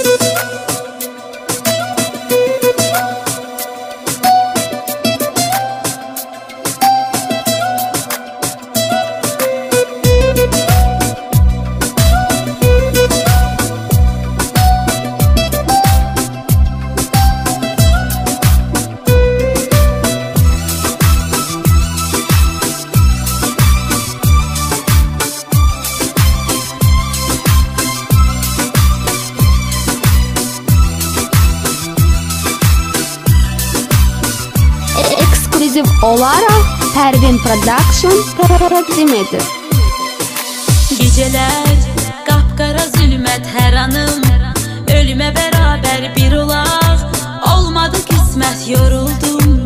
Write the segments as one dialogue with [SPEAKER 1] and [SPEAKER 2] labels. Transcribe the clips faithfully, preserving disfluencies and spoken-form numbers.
[SPEAKER 1] olaraq Pərvin Production təqdim edir.
[SPEAKER 2] Gecələr qapqara zülmət hər anım, ölümə bərabər bir olaq, olmadı qismət yoruldum.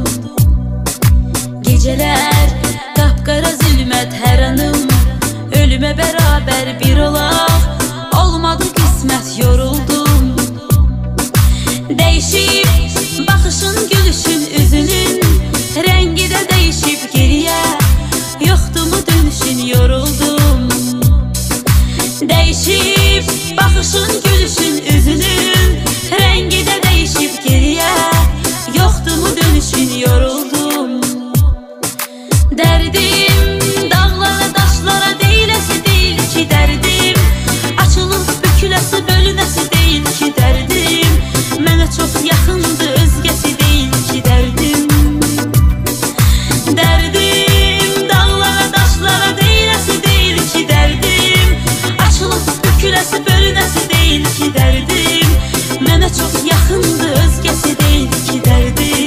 [SPEAKER 2] Gecələr qapqara zülmət hər anım, ölümə bərabər bir olaq, olmadı qismət yoruldum. Değişib baxışın, gülüşün, üzünün rengi də değişib geriyə, yoxdur mu dönüşün, yoruldum. Değişib baxışın, gülüşün, üzünün rengi də değişib geriyə, yoxdur mu dönüşün, yoruldum. Dərdim dağlara, daşlara deyiləsi deyil ki dərdim, açılıb büküləsi, bölünəsi deyil ki dərdim, mənə çox yaxındır, özgəsi deyil ki dərdim. Dərdim dağlara, daşlara deyiləsi deyil ki dərdim, açılıb büküləsi, bölünəsi deyil ki dərdim, mənə çox yaxındır, özgəsi deyil ki dərdim.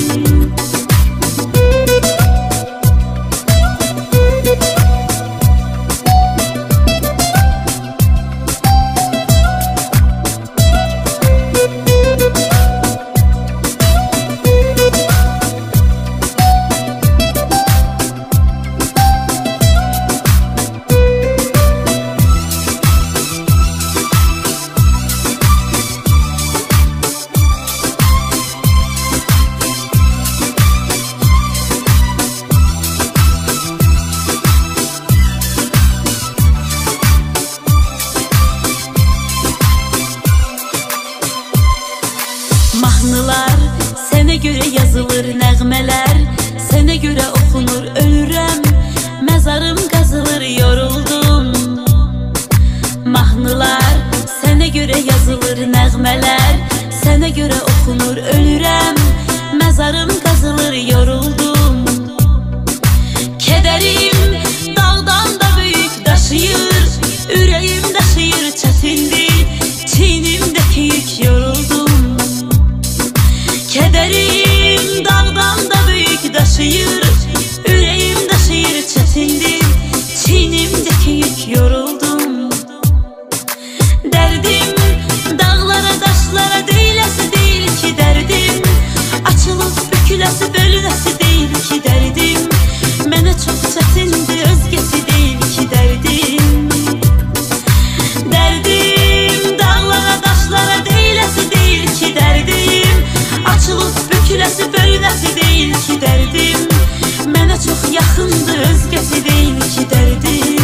[SPEAKER 2] Mahnılar sənə görə yazılır, nəğmələr sənə görə oxunur, ölürəm, məzarım qazılır, yoruldum. Mahnılar sənə görə yazılır, nəğmələr sənə görə oxunur, ölürəm, məzarım qazılır, yoruldum. Kədərim dağdan da böyük daşıyır, ürəyim daşıyır, çətindir, çiynimdəki yük, yoruldum. Kədərim dağdan da böyük daşıyır, ürəyim daşıyır, çətindir, çiynimdəki yük, yoruldum. Dərdim dağlara, daşlara deyiləsi deyil ki dərdim, açılıb büküləsi, bölünəsi deyil ki dərdim, mənə çox çətindir, özgəsi deyil ki dərdim. Dərdim dağlara, daşlara deyiləsi deyil ki dərdim, açılıb büküləsi, bölünəsi deyil ki dərdim, mənə çox yaxındır, özgəsi deyil ki dərdim.